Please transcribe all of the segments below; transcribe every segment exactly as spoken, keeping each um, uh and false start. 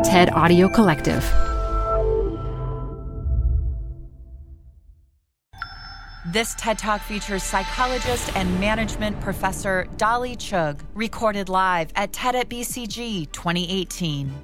TED Audio Collective. This TED Talk features psychologist and management professor Dolly Chugh, recorded live at TED at B C G twenty eighteen.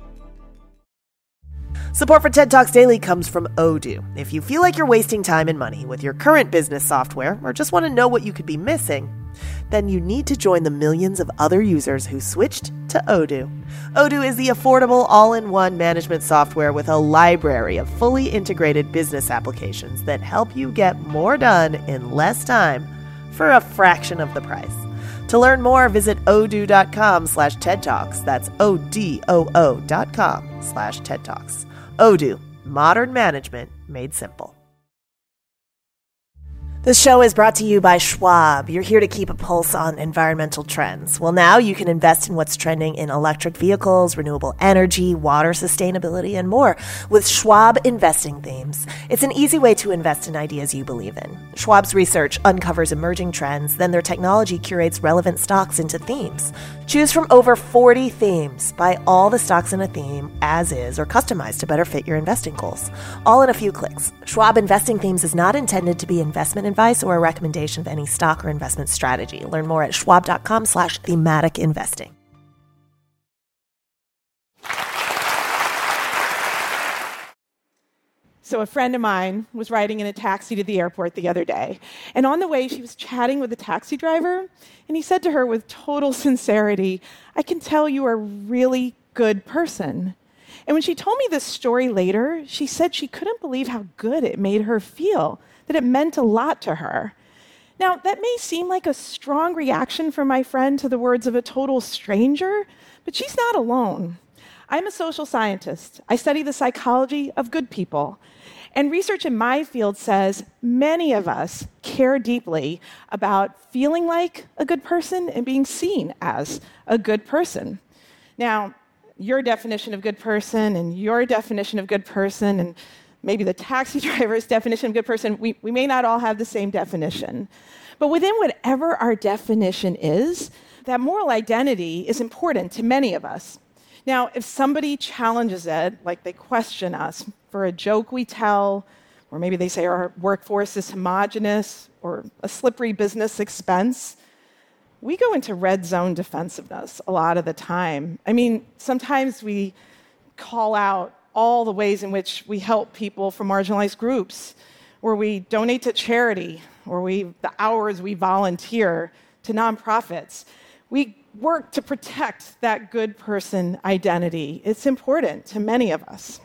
Support for TED Talks Daily comes from Odoo. If you feel like you're wasting time and money with your current business software or just want to know what you could be missing, then you need to join the millions of other users who switched to Odoo. Odoo is the affordable all-in-one management software with a library of fully integrated business applications that help you get more done in less time for a fraction of the price. To learn more, visit odoo.com slash TED Talks. That's O-D-O-O dot com slash TED Talks. Odoo, modern management made simple. This show is brought to you by Schwab. You're here to keep a pulse on environmental trends. Well, now you can invest in what's trending in electric vehicles, renewable energy, water sustainability, and more with Schwab Investing Themes. It's an easy way to invest in ideas you believe in. Schwab's research uncovers emerging trends, then their technology curates relevant stocks into themes. Choose from over forty themes. Buy all the stocks in a theme as is or customized to better fit your investing goals. All in a few clicks. Schwab Investing Themes is not intended to be investment advice or a recommendation of any stock or investment strategy. Learn more at schwab.com slash thematic investing. So a friend of mine was riding in a taxi to the airport the other day, and on the way she was chatting with the taxi driver, and he said to her with total sincerity, "I can tell you are a really good person." And when she told me this story later, she said she couldn't believe how good it made her feel, that it meant a lot to her. Now, that may seem like a strong reaction from my friend to the words of a total stranger, but she's not alone. I'm a social scientist. I study the psychology of good people. And research in my field says many of us care deeply about feeling like a good person and being seen as a good person. Now, your definition of good person and your definition of good person and maybe the taxi driver's definition of good person, we, we may not all have the same definition. But within whatever our definition is, that moral identity is important to many of us. Now, if somebody challenges it, like they question us for a joke we tell, or maybe they say our workforce is homogenous, or a slippery business expense, we go into red zone defensiveness a lot of the time. I mean, sometimes we call out all the ways in which we help people from marginalized groups, or we donate to charity, or we the hours we volunteer to nonprofits. We work to protect that good person identity. It's important to many of us.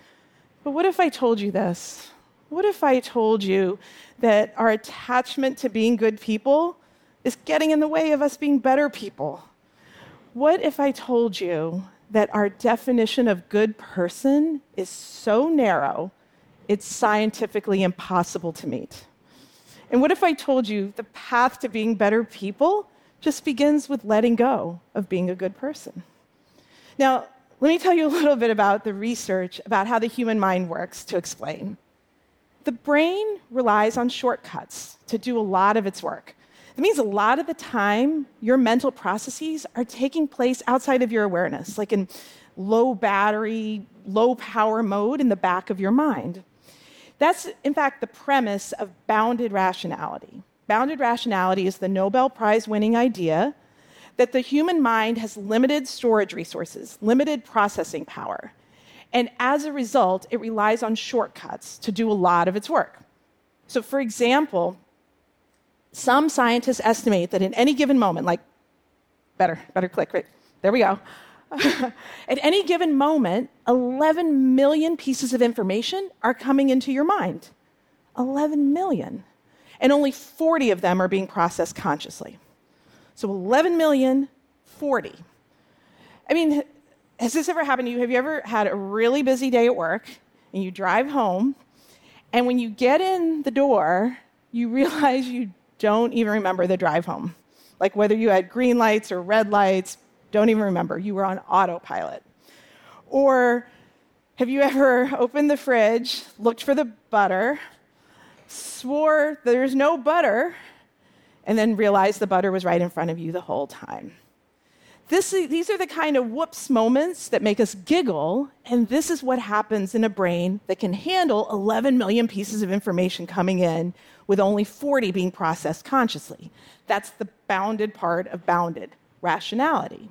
But what if I told you this? What if I told you that our attachment to being good people is getting in the way of us being better people? What if I told you that our definition of good person is so narrow, it's scientifically impossible to meet? And what if I told you the path to being better people just begins with letting go of being a good person? Now, let me tell you a little bit about the research about how the human mind works to explain. The brain relies on shortcuts to do a lot of its work. It means a lot of the time, your mental processes are taking place outside of your awareness, like in low battery, low power mode in the back of your mind. That's, in fact, the premise of bounded rationality. Bounded rationality is the Nobel Prize-winning idea that the human mind has limited storage resources, limited processing power. And as a result, it relies on shortcuts to do a lot of its work. So, for example, some scientists estimate that in any given moment, like, better, better click, right? There we go. At any given moment, eleven million pieces of information are coming into your mind. eleven million. And only forty of them are being processed consciously. So eleven million, forty. I mean, has this ever happened to you? Have you ever had a really busy day at work, and you drive home, and when you get in the door, you realize you don't even remember the drive home? Like whether you had green lights or red lights, don't even remember. You were on autopilot. Or have you ever opened the fridge, looked for the butter, swore there's no butter, and then realized the butter was right in front of you the whole time? This, these are the kind of whoops moments that make us giggle, and this is what happens in a brain that can handle eleven million pieces of information coming in with only forty being processed consciously. That's the bounded part of bounded rationality.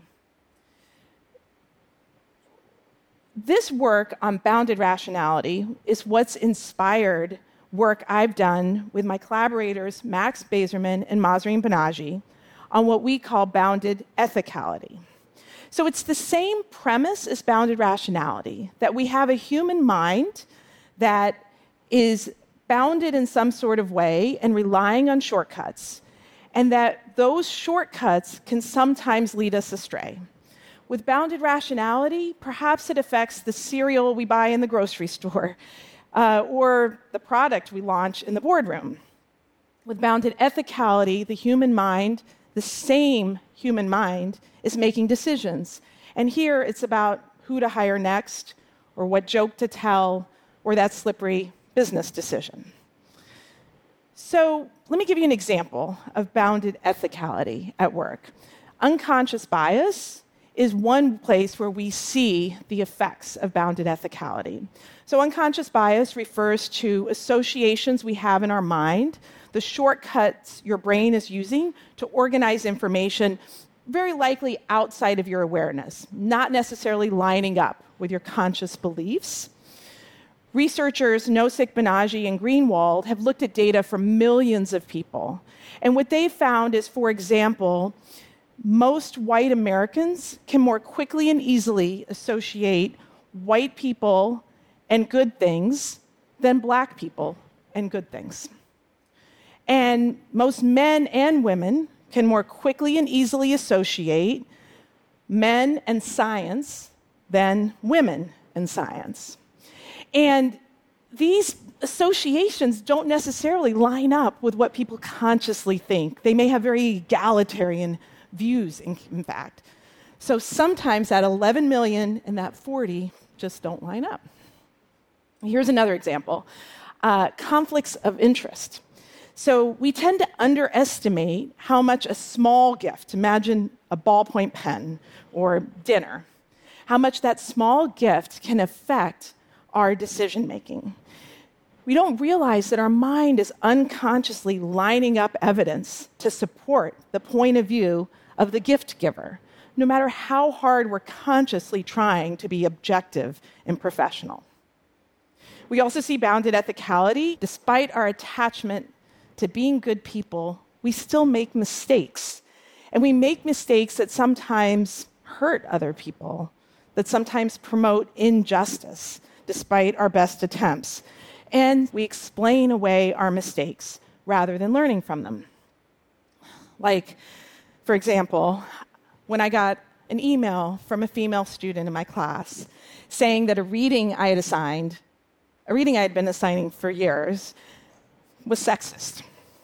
This work on bounded rationality is what's inspired work I've done with my collaborators Max Bazerman and Mahzarin Banaji on what we call bounded ethicality. So it's the same premise as bounded rationality, that we have a human mind that is bounded in some sort of way and relying on shortcuts, and that those shortcuts can sometimes lead us astray. With bounded rationality, perhaps it affects the cereal we buy in the grocery store uh, or the product we launch in the boardroom. With bounded ethicality, the human mind, the same human mind, is making decisions. And here it's about who to hire next, or what joke to tell, or that slippery business decision. So let me give you an example of bounded ethicality at work. Unconscious bias is one place where we see the effects of bounded ethicality. So unconscious bias refers to associations we have in our mind, the shortcuts your brain is using to organize information, very likely outside of your awareness, not necessarily lining up with your conscious beliefs. Researchers Nosik, Banaji, and Greenwald have looked at data from millions of people. And what they found is, for example, most white Americans can more quickly and easily associate white people and good things than black people and good things. And most men and women can more quickly and easily associate men and science than women and science. And these associations don't necessarily line up with what people consciously think. They may have very egalitarian views, in, in fact. So sometimes that eleven million and that forty just don't line up. Here's another example. Uh, conflicts of interest. So we tend to underestimate how much a small gift, imagine a ballpoint pen or dinner, how much that small gift can affect our decision-making. We don't realize that our mind is unconsciously lining up evidence to support the point of view of the gift giver, no matter how hard we're consciously trying to be objective and professional. We also see bounded ethicality. Despite our attachment to being good people, we still make mistakes. And we make mistakes that sometimes hurt other people, that sometimes promote injustice, despite our best attempts. And we explain away our mistakes rather than learning from them. Like, for example, when I got an email from a female student in my class saying that a reading I had assigned, a reading I had been assigning for years, was sexist.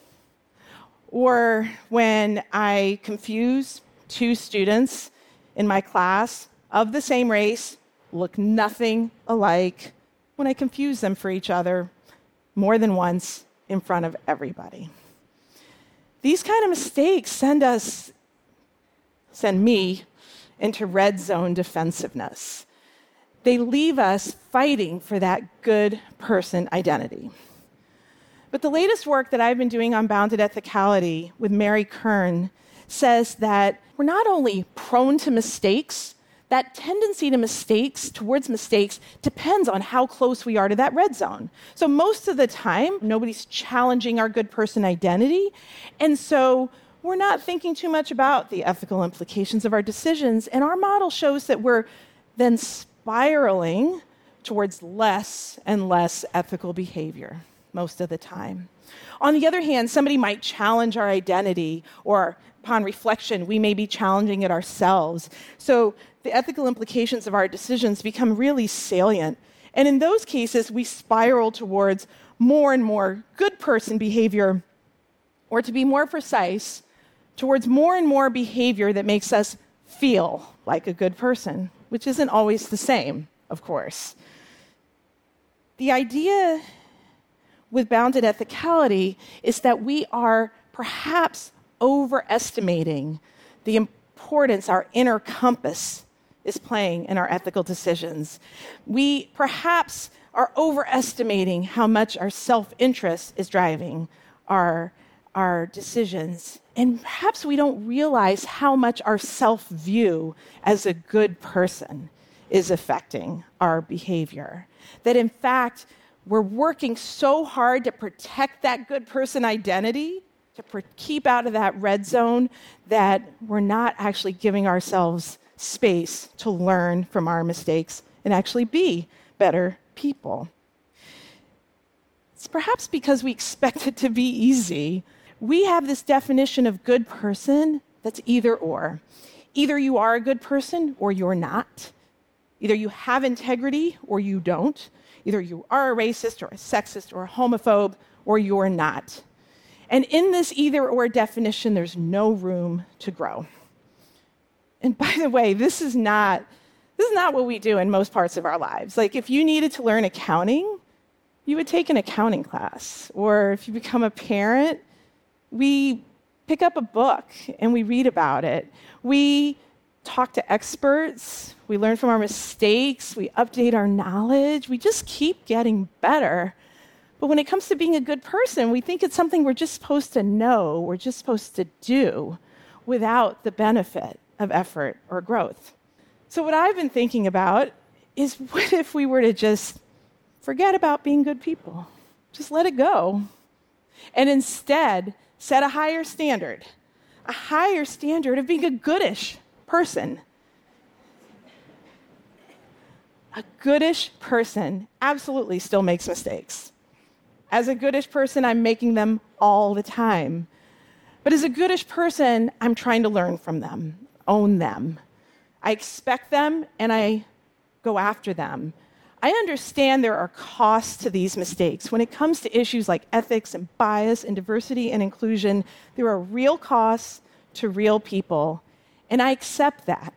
Or when I confuse two students in my class of the same race, look nothing alike, when I confuse them for each other more than once in front of everybody. These kind of mistakes send us, send me into red zone defensiveness. They leave us fighting for that good person identity. But the latest work that I've been doing on bounded ethicality with Mary Kern says that we're not only prone to mistakes, that tendency to mistakes, towards mistakes, depends on how close we are to that red zone. So most of the time, nobody's challenging our good person identity, and so we're not thinking too much about the ethical implications of our decisions, and our model shows that we're then spiraling towards less and less ethical behavior most of the time. On the other hand, somebody might challenge our identity, or upon reflection, we may be challenging it ourselves. So the ethical implications of our decisions become really salient. And in those cases, we spiral towards more and more good person behavior, or to be more precise, towards more and more behavior that makes us feel like a good person, which isn't always the same, of course. The idea with bounded ethicality is that we are perhaps overestimating the importance our inner compass is playing in our ethical decisions. We perhaps are overestimating how much our self-interest is driving our, our decisions. And perhaps we don't realize how much our self-view as a good person is affecting our behavior. That in fact, we're working so hard to protect that good person identity, to per- keep out of that red zone, that we're not actually giving ourselves space to learn from our mistakes and actually be better people. It's perhaps because we expect it to be easy. We have this definition of good person that's either or. Either you are a good person or you're not. Either you have integrity or you don't. Either you are a racist or a sexist or a homophobe or you're not. And in this either or definition, there's no room to grow. And by the way, this is not this is not what we do in most parts of our lives. Like if you needed to learn accounting, you would take an accounting class. Or if you become a parent, we pick up a book and we read about it. We talk to experts, we learn from our mistakes, we update our knowledge, we just keep getting better. But when it comes to being a good person, we think it's something we're just supposed to know, we're just supposed to do without the benefit of effort or growth. So what I've been thinking about is what if we were to just forget about being good people? Just let it go. And instead, set a higher standard, a higher standard of being a goodish person. A goodish person absolutely still makes mistakes. As a goodish person, I'm making them all the time. But as a goodish person, I'm trying to learn from them, own them. I expect them and I go after them. I understand there are costs to these mistakes. When it comes to issues like ethics and bias and diversity and inclusion, there are real costs to real people, and I accept that.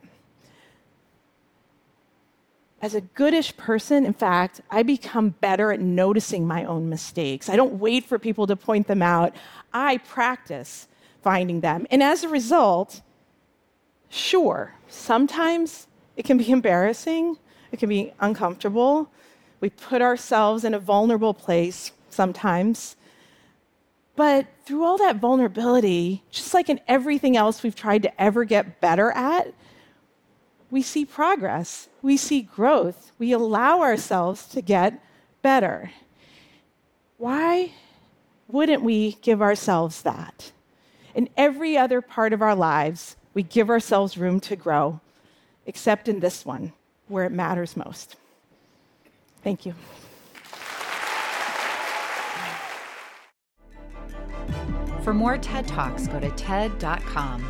As a goodish person, in fact, I become better at noticing my own mistakes. I don't wait for people to point them out. I practice finding them. And as a result, sure, sometimes it can be embarrassing. It can be uncomfortable. We put ourselves in a vulnerable place sometimes. But through all that vulnerability, just like in everything else we've tried to ever get better at, we see progress. We see growth. We allow ourselves to get better. Why wouldn't we give ourselves that? In every other part of our lives, we give ourselves room to grow, except in this one, where it matters most. Thank you. For more TED Talks, go to ted dot com.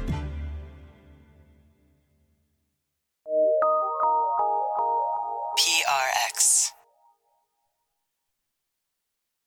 P R X.